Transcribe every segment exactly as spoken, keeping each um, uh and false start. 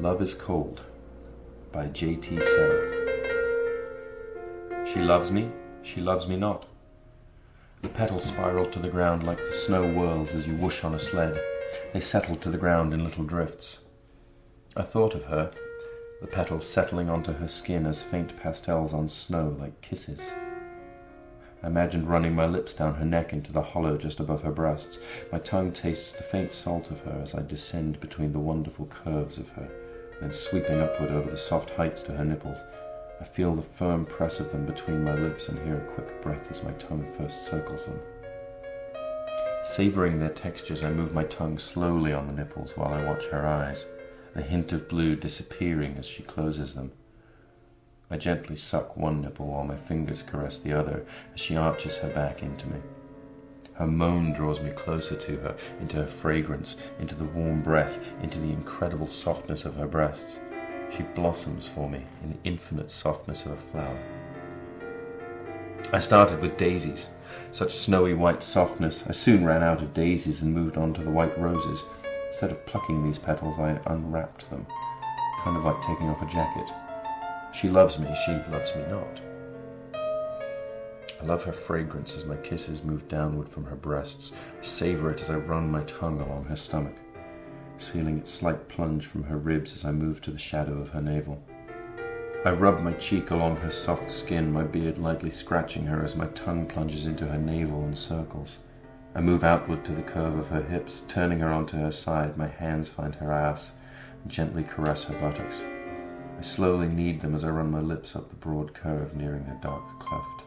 Love is Cold by J T Seraph. She loves me, she loves me not. The petals spiraled to the ground like the snow whirls as you whoosh on a sled. They settled to the ground in little drifts. I thought of her, the petals settling onto her skin as faint pastels on snow like kisses. I imagined running my lips down her neck into the hollow just above her breasts. My tongue tastes the faint salt of her as I descend between the wonderful curves of her, then sweeping upward over the soft heights to her nipples. I feel the firm press of them between my lips and hear a quick breath as my tongue first circles them. Savoring their textures, I move my tongue slowly on the nipples while I watch her eyes, the hint of blue disappearing as she closes them. I gently suck one nipple while my fingers caress the other as she arches her back into me. Her moan draws me closer to her, into her fragrance, into the warm breath, into the incredible softness of her breasts. She blossoms for me in the infinite softness of a flower. I started with daisies, such snowy white softness. I soon ran out of daisies and moved on to the white roses. Instead of plucking these petals, I unwrapped them, kind of like taking off a jacket. She loves me, she loves me not. I love her fragrance as my kisses move downward from her breasts. I savor it as I run my tongue along her stomach, feeling its slight plunge from her ribs as I move to the shadow of her navel. I rub my cheek along her soft skin, my beard lightly scratching her as my tongue plunges into her navel in circles. I move outward to the curve of her hips, turning her onto her side. My hands find her ass and gently caress her buttocks. I slowly knead them as I run my lips up the broad curve, nearing her dark cleft.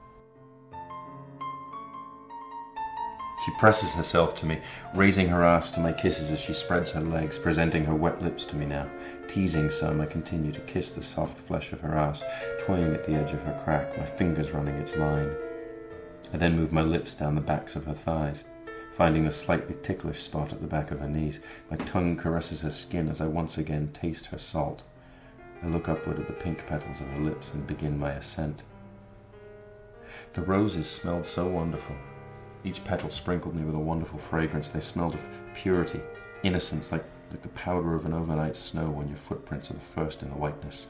She presses herself to me, raising her ass to my kisses as she spreads her legs, presenting her wet lips to me now. Teasing some, I continue to kiss the soft flesh of her ass, toying at the edge of her crack, my fingers running its line. I then move my lips down the backs of her thighs, finding the slightly ticklish spot at the back of her knees. My tongue caresses her skin as I once again taste her salt. I look upward at the pink petals of her lips and begin my ascent. The roses smelled so wonderful. Each petal sprinkled me with a wonderful fragrance. They smelled of purity, innocence, like, like the powder of an overnight snow when your footprints are the first in the whiteness.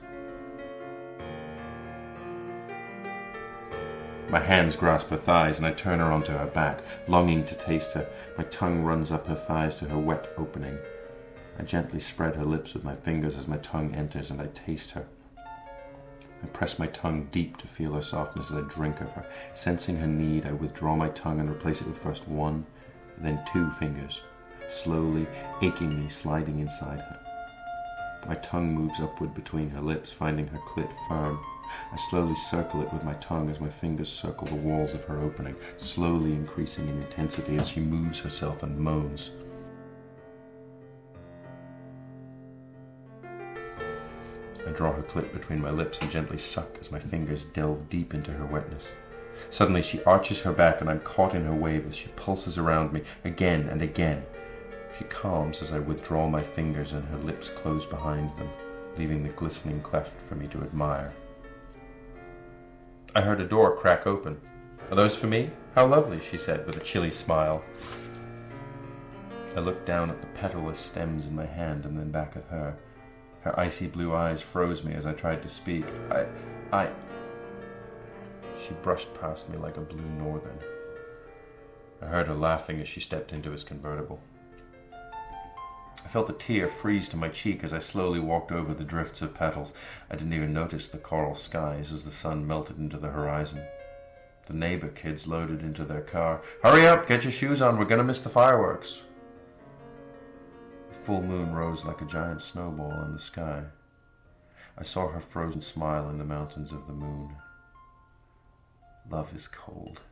My hands grasp her thighs and I turn her onto her back, longing to taste her. My tongue runs up her thighs to her wet opening. I gently spread her lips with my fingers as my tongue enters and I taste her. I press my tongue deep to feel her softness as I drink of her. Sensing her need, I withdraw my tongue and replace it with first one, then two fingers, slowly, achingly sliding inside her. My tongue moves upward between her lips, finding her clit firm. I slowly circle it with my tongue as my fingers circle the walls of her opening, slowly increasing in intensity as she moves herself and moans. I draw her clit between my lips and gently suck as my fingers delve deep into her wetness. Suddenly she arches her back and I'm caught in her wave as she pulses around me again and again. She calms as I withdraw my fingers and her lips close behind them, leaving the glistening cleft for me to admire. I heard a door crack open. "Are those for me? How lovely," she said with a chilly smile. I looked down at the petalless stems in my hand and then back at her. Her icy blue eyes froze me as I tried to speak. I... I... She brushed past me like a blue northern. I heard her laughing as she stepped into his convertible. I felt a tear freeze to my cheek as I slowly walked over the drifts of petals. I didn't even notice the coral skies as the sun melted into the horizon. The neighbor kids loaded into their car. "Hurry up, get your shoes on, we're gonna miss the fireworks." The full moon rose like a giant snowball in the sky. I saw her frozen smile in the mountains of the moon. Love is cold.